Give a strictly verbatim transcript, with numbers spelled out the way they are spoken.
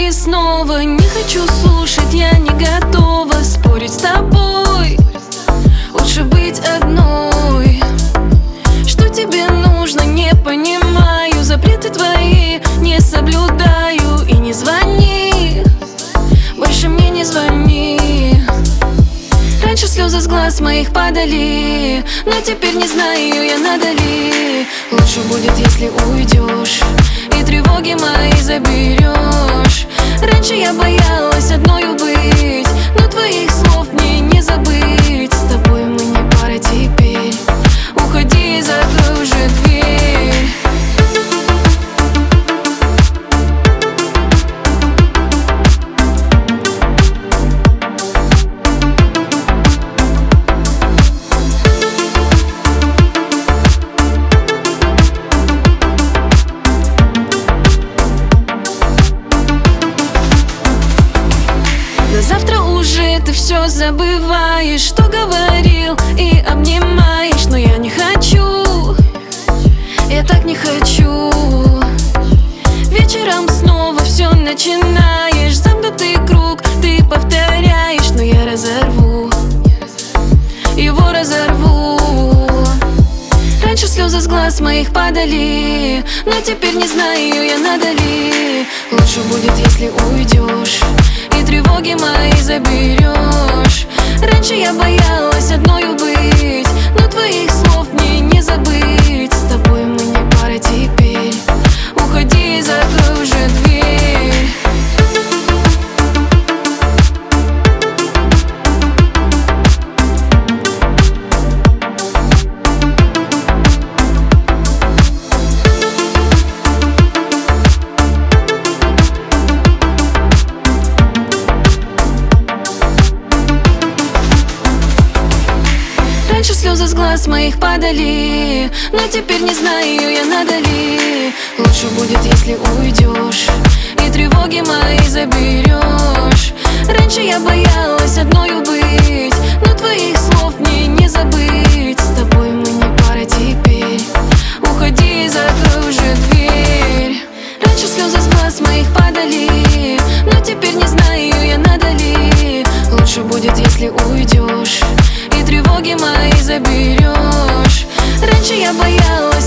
и снова. Не хочу слушать, я не готова спорить с тобой. Лучше быть одной. Что тебе нужно, не понимаю. Запреты твои не соблюдаю. И не звони, больше мне не звони. Раньше слезы с глаз моих падали, но теперь не знаю я, надо ли. Лучше будет, если уйдешь и тревоги мои заберешь. Раньше я боялась одною быть, но твоих слов мне не забыть. С тобой мы не пара теперь. Уходи и закрой уже дверь. Завтра уже ты все забываешь, что говорил и обнимаешь. Но я не хочу, я так не хочу. Вечером снова все начинаешь. Замкнутый круг ты повторяешь. Но я разорву, его разорву. Раньше слезы с глаз моих падали, но теперь не знаю я, надо ли. Лучше будет, если уйдешь и тревоги мои заберешь. Раньше я боялась одною быть, но твоих слов мне не забыть. С тобой мы не пара теперь. Уходи и закрой уже дверь. Раньше слезы с глаз моих падали, но теперь не знаю я, надо ли. Лучше будет, если уйдешь и тревоги мои заберешь. Раньше я боялась одною быть, но твоих слов мне не забыть. С тобой мы не пара теперь. Уходи и закрой уже дверь. Раньше слезы с глаз моих падали, но теперь не знаю я, надо ли. Лучше будет, если уйдешь и тревоги мои заберешь. Раньше я боялась